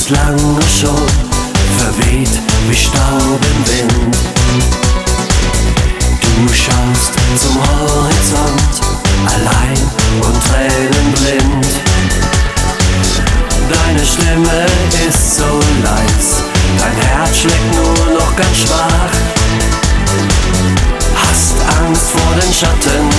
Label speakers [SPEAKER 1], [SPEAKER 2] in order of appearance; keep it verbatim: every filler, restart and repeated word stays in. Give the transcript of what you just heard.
[SPEAKER 1] bist lange schon verweht wie Staub im Wind. Du schaust zum Horizont, allein und tränenblind. Deine Stimme ist so leis, dein Herz schlägt nur noch ganz schwach. Hast Angst vor den Schatten